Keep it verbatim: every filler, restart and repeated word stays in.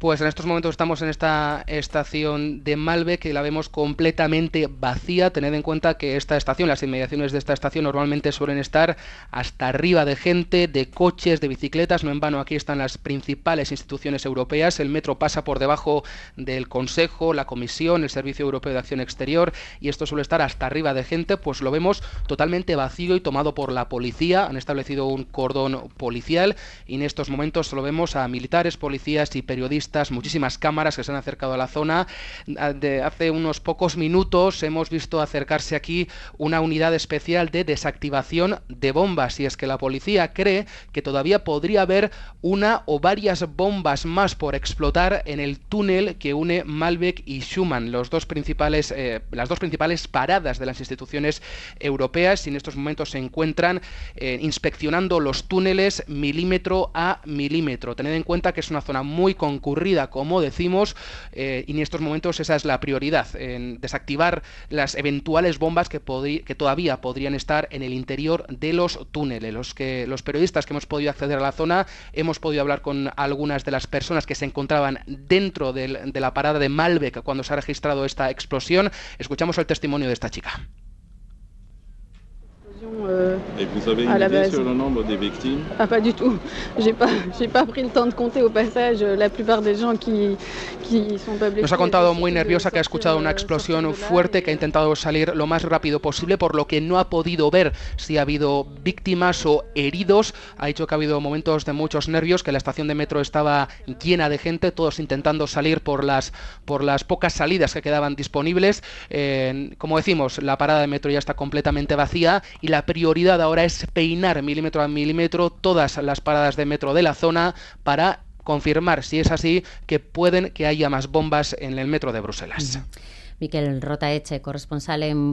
Pues en estos momentos estamos en esta estación de Malbec, que la vemos completamente vacía. Tened en cuenta que esta estación, las inmediaciones de esta estación normalmente suelen estar hasta arriba de gente, de coches, de bicicletas. No en vano aquí están las principales instituciones europeas. El metro pasa por debajo del Consejo, la Comisión, el Servicio Europeo de Acción Exterior, y esto suele estar hasta arriba de gente. Pues lo vemos totalmente vacío y tomado por la policía. Han establecido un cordón policial y en estos momentos solo vemos a militares, policías y periodistas, muchísimas cámaras que se han acercado a la zona. De hace unos pocos minutos hemos visto acercarse aquí una unidad especial de desactivación de bombas, y es que la policía cree que todavía podría haber una o varias bombas más por explotar en el túnel que une Malbec y Schuman, los dos principales, eh, las dos principales paradas de las instituciones europeas, y en estos momentos se encuentran eh, inspeccionando los túneles milímetro a milímetro. Tened en cuenta que es una zona muy concurrida, como decimos, eh, y en estos momentos esa es la prioridad, en desactivar las eventuales bombas que, que todavía podrían estar en el interior de los túneles. Los, que, los periodistas que hemos podido acceder a la zona, hemos podido hablar con algunas de las personas que se encontraban dentro del, de la parada de Malbec cuando se ha registrado esta explosión. Escuchamos el testimonio de esta chica. Euh, Et vous avez une idée sur le nombre de victimes? Ah, pas du tout. J'ai pas, j'ai pas pris le temps de compter au passage. La plupart des gens qui, qui sont pas blessés. Nos ha contado muy nerviosa que ha escuchado una explosión fuerte, que ha intentado salir lo más rápido posible, por lo que no ha podido ver si ha habido víctimas o heridos. Ha dicho que ha habido momentos de muchos nervios, que la estación de metro estaba llena de gente, todos intentando salir por las, por las pocas salidas que quedaban disponibles. Eh, como decimos, la parada de metro ya está completamente vacía y la prioridad ahora es peinar milímetro a milímetro todas las paradas de metro de la zona para confirmar, si es así, que pueden que haya más bombas en el metro de Bruselas. Miquel Rotaeche, corresponsal en